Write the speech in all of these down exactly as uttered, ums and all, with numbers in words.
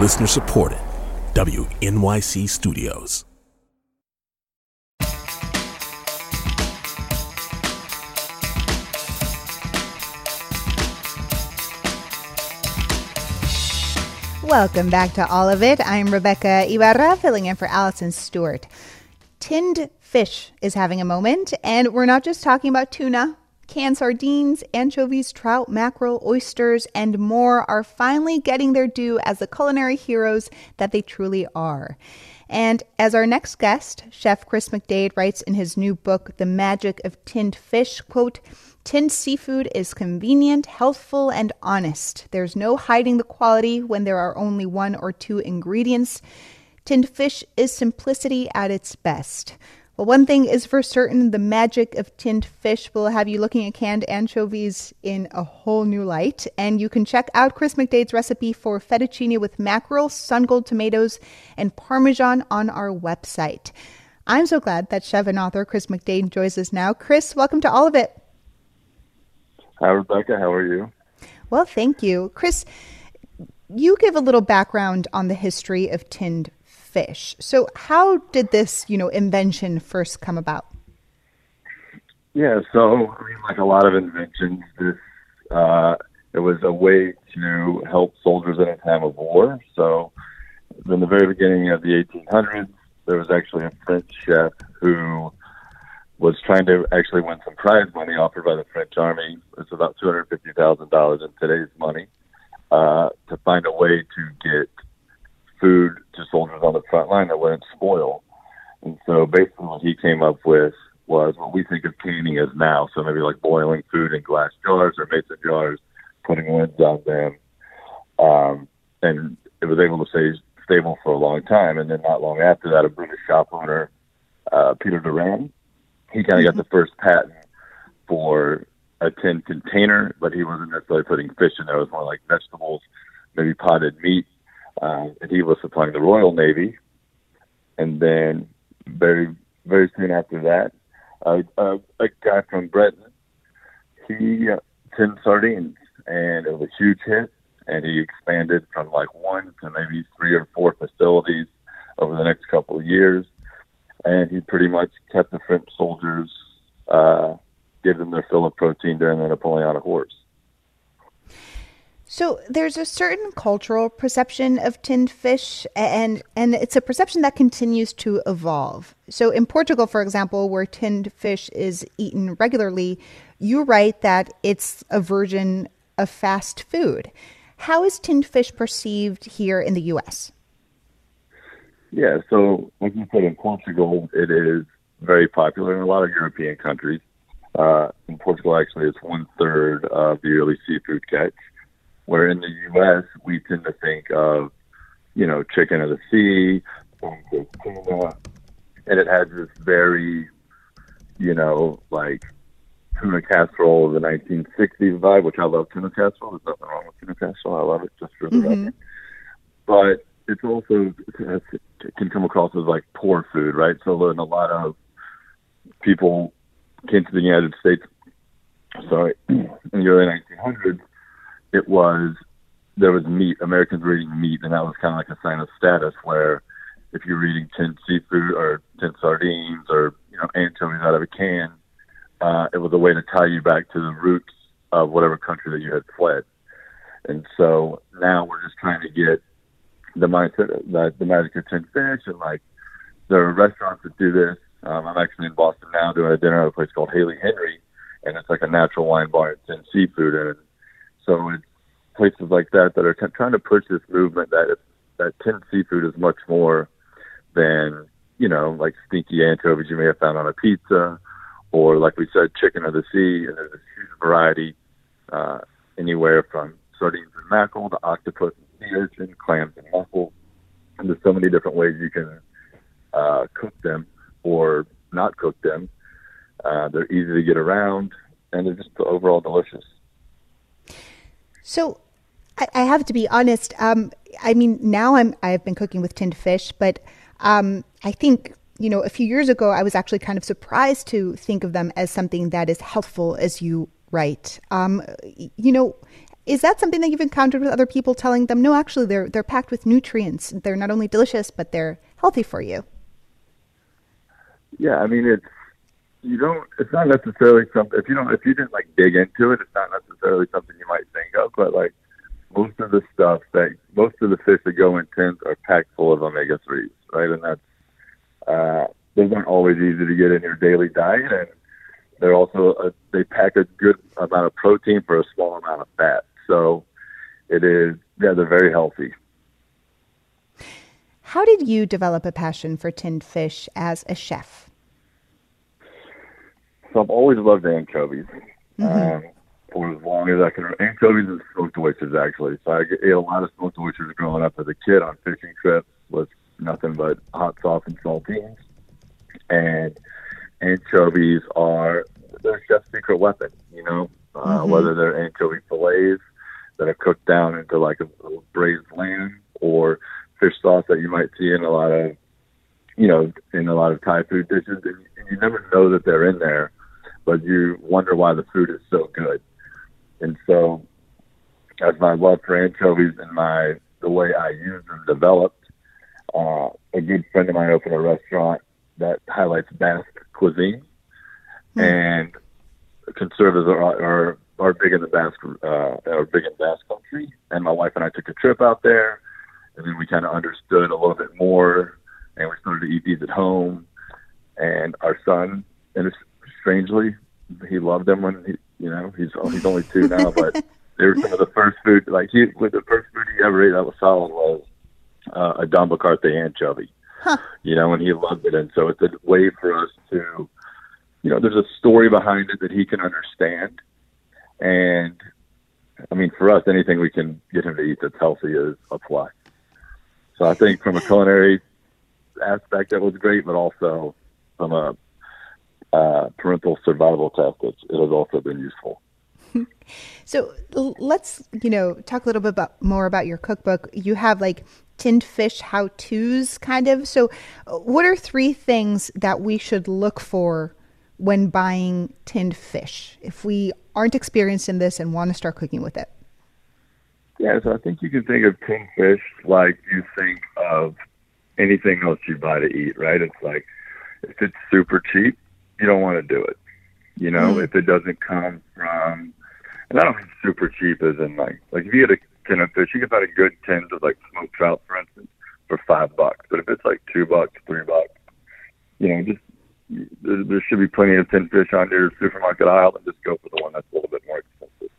Listener supported. W N Y C Studios. Welcome back to All of It. I'm Rebecca Ibarra, filling in for Allison Stewart. Tinned fish is having a moment, and we're not just talking about tuna. Canned sardines, anchovies, trout, mackerel, oysters, and more are finally getting their due as the culinary heroes that they truly are. And as our next guest, Chef Chris McDade, writes in his new book, The Magic of Tinned Fish, quote, "Tinned seafood is convenient, healthful, and honest. There's no hiding the quality when there are only one or two ingredients. Tinned fish is simplicity at its best." Well, one thing is for certain, the magic of tinned fish will have you looking at canned anchovies in a whole new light. And you can check out Chris McDade's recipe for fettuccine with mackerel, sun-gold tomatoes, and Parmesan on our website. I'm so glad that chef and author Chris McDade joins us now. Chris, welcome to All of It. Hi, Rebecca. How are you? Well, thank you. Chris, you give a little background on the history of tinned fish. So how did this, you know, invention first come about? Yeah, so, I mean, like a lot of inventions, this, uh, it was a way to help soldiers in a time of war. So in the very beginning of the eighteen hundreds, there was actually a French chef who was trying to actually win some prize money offered by the French army. It's about two hundred fifty thousand dollars in today's money, uh, to find a way to get food to soldiers on the front line that wouldn't spoil. And so basically what he came up with was what we think of canning as now. So maybe like boiling food in glass jars or mason jars, putting lids on them. Um, and it was able to stay stable for a long time. And then not long after that, a British shop owner, uh, Peter Duran, he kind of got the first patent for a tin container, but he wasn't necessarily putting fish in there. It was more like vegetables, maybe potted meat. Uh, and he was supplying the Royal Navy. And then very, very soon after that, uh, uh, a guy from Britain, he uh, tinned sardines, and it was a huge hit. And he expanded from like one to maybe three or four facilities over the next couple of years. And he pretty much kept the French soldiers, uh, gave them their fill of protein during the Napoleonic Wars. So there's a certain cultural perception of tinned fish, and and it's a perception that continues to evolve. So in Portugal, for example, where tinned fish is eaten regularly, you write that it's a version of fast food. How is tinned fish perceived here in the U S? Yeah, so like you said, in Portugal, it is very popular in a lot of European countries. Uh, in Portugal, actually, it's one-third of the yearly seafood catch. Where in the U S, we tend to think of, you know, chicken of the sea, tuna, and it has this very, you know, like tuna casserole of the nineteen sixties vibe, which I love tuna casserole. There's nothing wrong with tuna casserole. I love it, just for the Mm-hmm. record. But it's also, it can come across as like poor food, right? So when a lot of people came to the United States, sorry, in the early nineteen hundreds, it was, there was meat. Americans were eating meat, and that was kind of like a sign of status, where if you're eating tinned seafood or tinned sardines or, you know, anchovies out of a can, uh, it was a way to tie you back to the roots of whatever country that you had fled. And so now we're just trying to get the mindset, the, the magic of tinned fish, and like there are restaurants that do this. Um, I'm actually in Boston now doing a dinner at a place called Haley Henry, and it's like a natural wine bar and tinned seafood, and so it's places like that that are t- trying to push this movement that that tinned seafood is much more than, you know, like stinky anchovies you may have found on a pizza, or like we said, chicken of the sea. And there's a huge variety, uh, anywhere from sardines and mackerel to octopus and sea urchin, clams and mussels. And there's so many different ways you can uh, cook them or not cook them. Uh, they're easy to get around, and they're just overall delicious. So I, I have to be honest. Um, I mean, now I'm I've been cooking with tinned fish, but um, I think, you know, a few years ago, I was actually kind of surprised to think of them as something that is healthful, as you write. Um, you know, Is that something that you've encountered with other people, telling them, no, actually, they're they're packed with nutrients. They're not only delicious, but they're healthy for you? Yeah, I mean, it's you don't. It's not necessarily something. If you don't, if you didn't like dig into it, it's not necessarily something you might think of. But like most of the stuff that most of the fish that go in tins are packed full of omega threes, right? And that's uh, those aren't always easy to get in your daily diet, and they're also a, they pack a good amount of protein for a small amount of fat. So it is, yeah, they're very healthy. How did you develop a passion for tinned fish as a chef? So I've always loved anchovies. Mm-hmm. Um, for as long as I can. Anchovies and smoked oysters, actually. So I ate a lot of smoked oysters growing up as a kid on fishing trips with nothing but hot sauce and saltines. And anchovies are their chef's secret weapon, you know, uh, mm-hmm. whether they're anchovy fillets that are cooked down into like a, a braised lamb, or fish sauce that you might see in a lot of, you know, in a lot of Thai food dishes. And you never know that they're in there, but you wonder why the food is so good. And so as my love for anchovies and my the way I use them developed, uh, a good friend of mine opened a restaurant that highlights Basque cuisine. Mm. And conservatives are, are are big in the Basque uh, are big in Basque country. And my wife and I took a trip out there, and then we kind of understood a little bit more, and we started to eat these at home. And our son, and it's, strangely, he loved them when he, you know, he's he's only two now, but they were some of the first food. Like he, with the first food he ever ate that was solid was uh, a Don Bacarte anchovy. Huh. You know, and he loved it, and so it's a way for us to, you know, there's a story behind it that he can understand. And I mean, for us, anything we can get him to eat that's healthy is a plus. So I think from a culinary aspect, that was great, but also from a uh, parental survival test, it, it has also been useful. So let's, you know, talk a little bit about, more about your cookbook. You have like tinned fish how-tos kind of. So what are three things that we should look for when buying tinned fish if we aren't experienced in this and want to start cooking with it? Yeah, so I think you can think of tinned fish like you think of anything else you buy to eat, right? It's like if it's super cheap, you don't want to do it. You know, mm. if it doesn't come from, and I don't mean super cheap as in like, like if you get a tin of fish, you can find a good tin of like smoked trout, for instance, for five bucks. But if it's like two bucks, three bucks, you know, just there, there should be plenty of tin fish on your supermarket aisle, and just go for the one that's a little bit more expensive.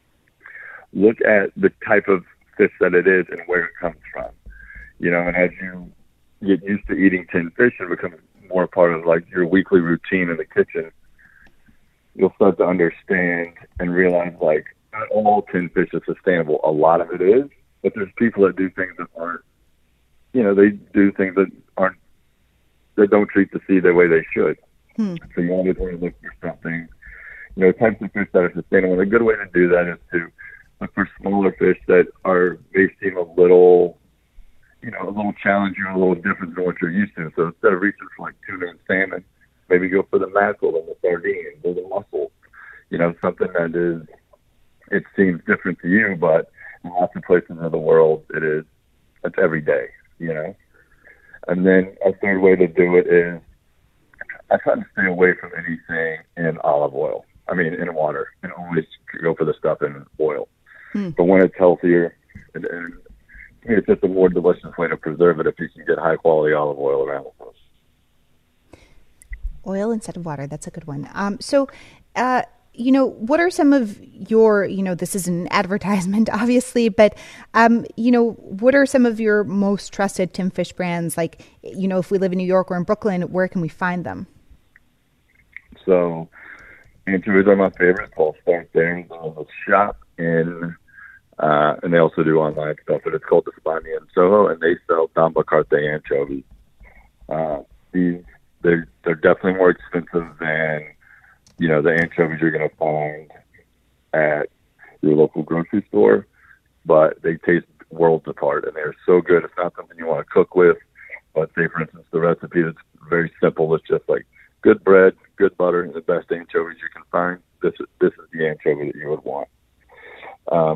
Look at the type of fish that it is and where it comes from. You know, and as you get used to eating tinned fish and become more part of like your weekly routine in the kitchen, you'll start to understand and realize like not all tinned fish is sustainable. A lot of it is, but there's people that do things that aren't, you know, they do things that aren't, that don't treat the sea the way they should. Hmm. So you always want to look for something, you know, types of fish that are sustainable. And a good way to do that is to look for smaller fish that are, may seem a little, you know, a little challenging or a little different than what you're used to. So instead of reaching for like tuna and salmon, maybe go for the mackerel and the sardine or the mussel. You know, something that is, it seems different to you, but in lots of places in the world, it is, it's every day, you know. And then a third way to do it is, I try to stay away from anything in olive oil. I mean, in water, and always go for the stuff in oil. Hmm. But when it's healthier, and, and it's just a more delicious way to preserve it if you can get high quality olive oil around the place. Oil instead of water. That's a good one. Um, so, uh, you know, what are some of your, you know, this is an advertisement, obviously, but, um, you know, what are some of your most trusted tinned fish brands? Like, you know, if we live in New York or in Brooklyn, where can we find them? So, anchovies are my favorite. I'll start there. There's a shop in, uh, and they also do online stuff, but it's called the Spania in Soho, and they sell Don Bacarte anchovies. Uh, these, they're, they're definitely more expensive than, you know, the anchovies you're going to find at your local grocery store, but they taste worlds apart, and they're so good. It's not something you want to cook with, but say, for instance, the recipe is very simple. It's just like good bread, good butter, and the best anchovies you can find. This is, this is the anchovy that you would want. Um,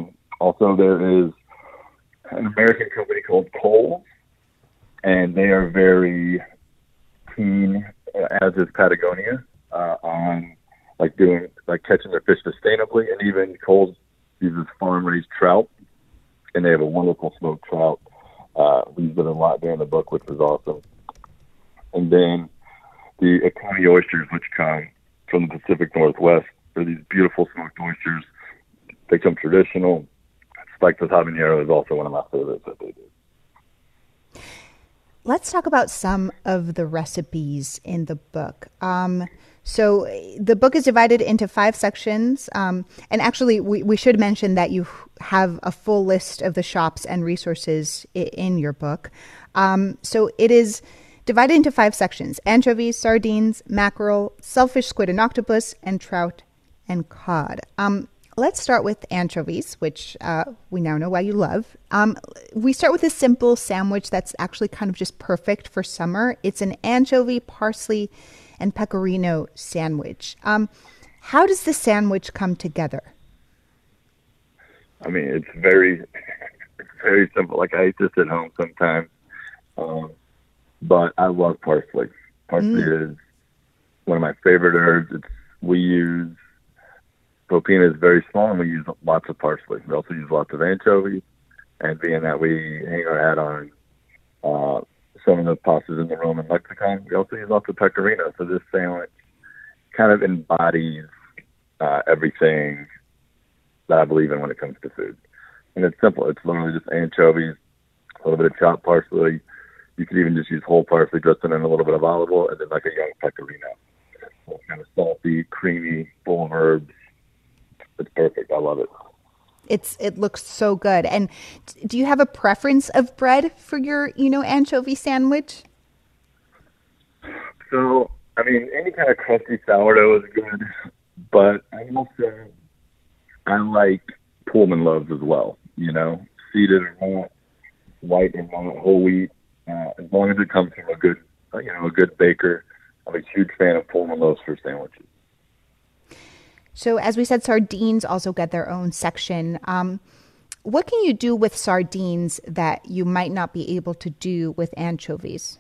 Also, there is an American company called Coles, and they are very keen, as is Patagonia, uh, on like doing like catching their fish sustainably. And even Coles uses farm-raised trout, and they have a wonderful smoked trout. Uh, we use it a lot there in the book, which is awesome. And then the Oconee oysters, which come from the Pacific Northwest, are these beautiful smoked oysters. They come traditional. Spiked with habanero is also one of my favorites that they do. Let's talk about some of the recipes in the book. Um, so the book is divided into five sections. Um, and actually, we, we should mention that you have a full list of the shops and resources i- in your book. Um, so it is divided into five sections: anchovies, sardines, mackerel, shellfish, squid and octopus, and trout and cod. Um, let's start with anchovies, which uh, we now know why you love. Um, we start with a simple sandwich that's actually kind of just perfect for summer. It's an anchovy, parsley, and pecorino sandwich. Um, how does the sandwich come together? I mean, it's very, it's very simple. Like, I eat this at home sometimes, um, but I love parsley. Parsley mm. is one of my favorite herbs. It's we use Popina is very small, and we use lots of parsley. We also use lots of anchovies, and being that we hang our hat on uh, some of the pastas in the Roman lexicon, we also use lots of pecorino. So this sandwich kind of embodies uh, everything that I believe in when it comes to food. And it's simple. It's literally just anchovies, a little bit of chopped parsley. You could even just use whole parsley, dressed in a little bit of olive oil, and then like a young pecorino. So it's kind of salty, creamy, full of herbs. It's perfect. I love it. It's it looks so good. And do you have a preference of bread for your, you know, anchovy sandwich? So, I mean, any kind of crusty sourdough is good, but I also I like Pullman loaves as well. You know, seeded or not, white or not, whole wheat. Uh, as long as it comes from a good, you know, a good baker, I'm a huge fan of Pullman loaves for sandwiches. So as we said, sardines also get their own section. Um, what can you do with sardines that you might not be able to do with anchovies?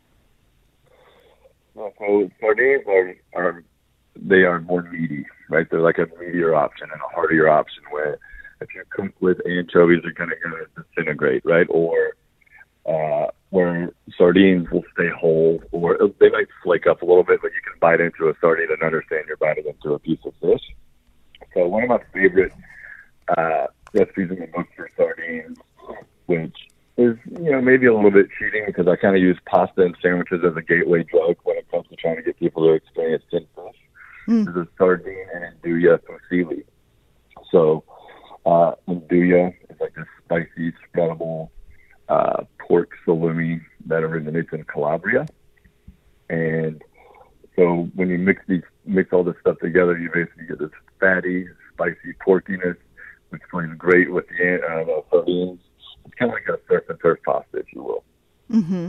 Well, so sardines are, are they are more meaty, right? They're like a meatier option and a heartier option where if you cook with anchovies, they're kind of going to disintegrate, right? Or uh, where sardines will stay whole, or they might flake up a little bit, but you can bite into a sardine and understand you're biting into a piece of fish. So one of my favorite uh, recipes in the book for sardines, which is, you know, maybe a little bit cheating because I kind of use pasta and sandwiches as a gateway drug when it comes to trying to get people to experience tin fish, mm. is a sardine and nduja fusilli. So uh, nduja is like a spicy, spreadable uh, pork salumi that originates in Calabria. And so when you mix these, mix all this stuff together, you basically get this fatty, spicy porkiness, which plays great with the uh, sardines. It's kind of like a surf and turf pasta, if you will. Mm-hmm.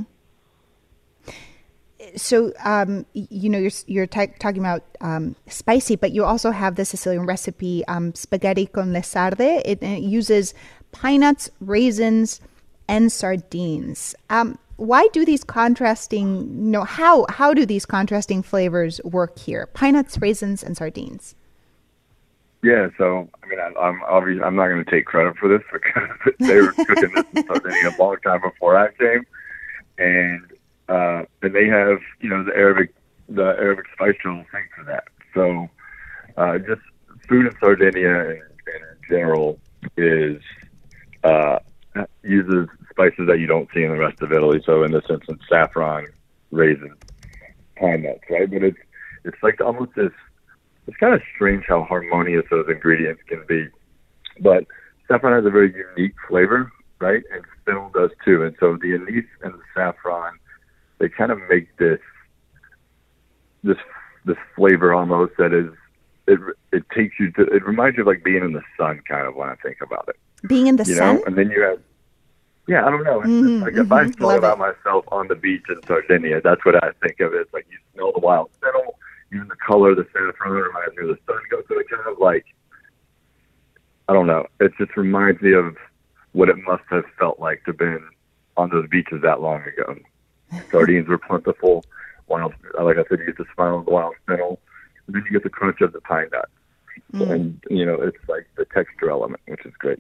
So, um, you know, you're you're t- talking about um, spicy, but you also have the Sicilian recipe, um, spaghetti con le sarde. It, it uses pine nuts, raisins, and sardines. Um, why do these contrasting, you know, how, how do these contrasting flavors work here? Pine nuts, raisins, and sardines. Yeah, so, I mean, I, I'm obviously, I'm not going to take credit for this because they were cooking this in Sardinia a long time before I came. And, uh, and they have, you know, the Arabic, the Arabic spice drill thing for that. So, uh, just food in Sardinia in, in general is, uh, uses spices that you don't see in the rest of Italy. So in this instance, saffron, raisins, pine nuts, right? But it's it's like almost this. It's kind of strange how harmonious those ingredients can be. But saffron has a very unique flavor, right? And fennel does too. And so the anise and the saffron, they kind of make this this this flavor almost that is it it takes you to it reminds you of like being in the sun, kind of when I think about it. Being in the you sun? know? And then you have, yeah, I don't know. It's mm-hmm, like mm-hmm. if I thought about it. myself on the beach in Sardinia, that's what I think of. It's like you smell the wild fennel, even the color of the saffron reminds me of the sun. So it kind of like, I don't know. It just reminds me of what it must have felt like to have been on those beaches that long ago. Sardines were plentiful. Wild, like I said, you get the smell of the wild fennel, and then you get the crunch of the pine nuts. Mm. And, you know, it's like the texture element, which is great.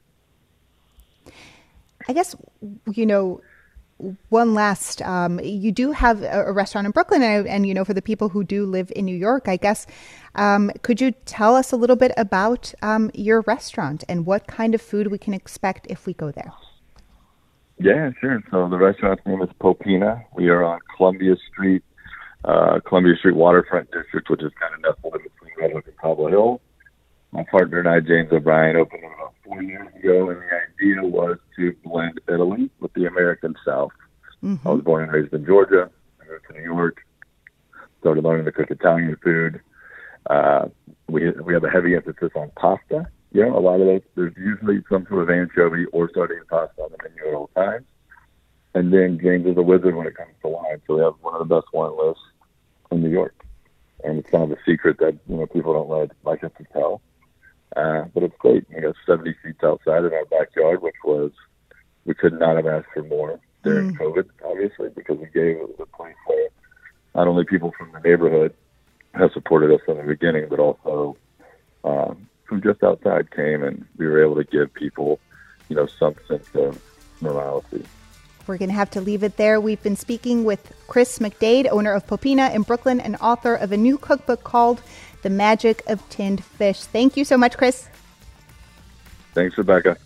I guess, you know, one last, um, you do have a, a restaurant in Brooklyn, and, and, you know, for the people who do live in New York, I guess, um, could you tell us a little bit about um, your restaurant and what kind of food we can expect if we go there? Yeah, sure. So the restaurant's name is Popina. We are on Columbia Street, uh, Columbia Street Waterfront District, which is kind of nestled in between Red Hook and Cobble Hill. My partner and I, James O'Brien, opened it about four years ago, and the idea was to blend Italy with the American South. Mm-hmm. I was born and raised in Georgia. I moved to New York, started learning to cook Italian food. Uh, we we have a heavy emphasis on pasta. You know, a lot of those, there's usually some sort of anchovy or sardine pasta on the menu at all times. And then James is a wizard when it comes to wine, so we have one of the best wine lists in New York. And it's kind of a secret that, you know, people don't like, like us to tell. Uh, but it's great. We got seventy seats outside in our backyard, which was, we could not have asked for more during mm. COVID, obviously, because we gave it a place where not only people from the neighborhood have supported us from the beginning, but also um, from just outside came, and we were able to give people, you know, some sense of normality. We're going to have to leave it there. We've been speaking with Chris McDade, owner of Popina in Brooklyn and author of a new cookbook called The Magic of Tinned Fish. Thank you so much, Chris. Thanks, Rebecca.